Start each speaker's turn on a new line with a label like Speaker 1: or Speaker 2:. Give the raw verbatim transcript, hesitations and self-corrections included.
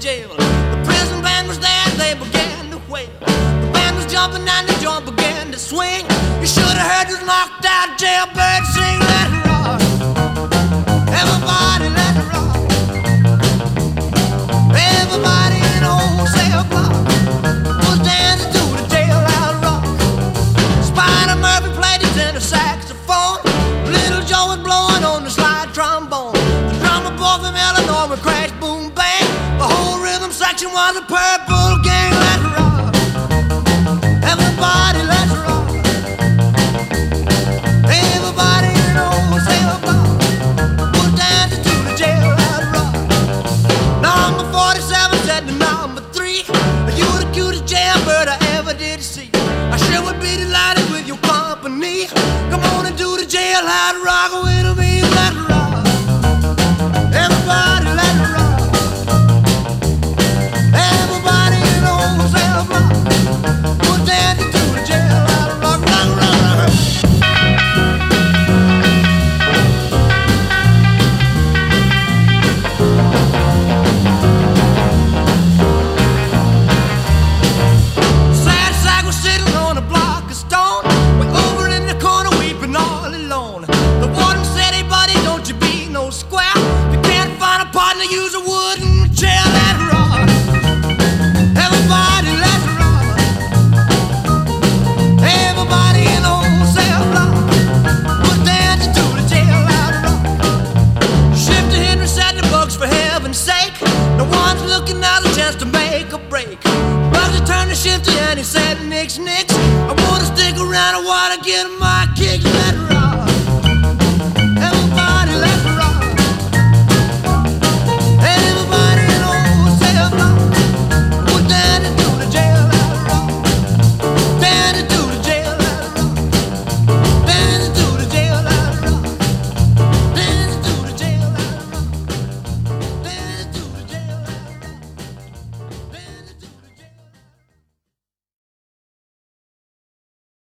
Speaker 1: jail. The prison band was there, they began to wail. The band was jumping and the joint began to swing. You should have heard this knocked out jailbird sing. Let it rock, everybody let it rock. Everybody in the whole cell block was dancing to the jailhouse rock. Spider Murphy played his tenor saxophone. Little Joe was blowing on the slide trombone. The drummer boy from Illinois would crash, boom, bang. The whole rhythm section was a purple gang. Let's rock, everybody, let's rock. Everybody in the whole cell block was dancing to the jailhouse rock. Number forty-seven said to number three, you the cutest jailbird I ever did see. I sure would be delighted with your company. Come on and do the jailhouse rock with me. Let's rock, everybody, let's rock. Everybody in the whole cell block was dancing to the jailhouse rock. Rock, rock, rock. Sad sack was sitting on a block of stone, way over in the corner weeping all alone. The warden said, hey buddy, don't you be no square. You can't find a partner, use a wooden chair. Let's rock, everybody, let's rock. Everybody in the whole cell block was dancing to the jailhouse rock. Shifter Henry said the Bugs, for heaven's sake, no one's looking out a chance to make a break. Bugsy turned to Shifter and he said, nix, nix, I wanna stick around, I wanna get my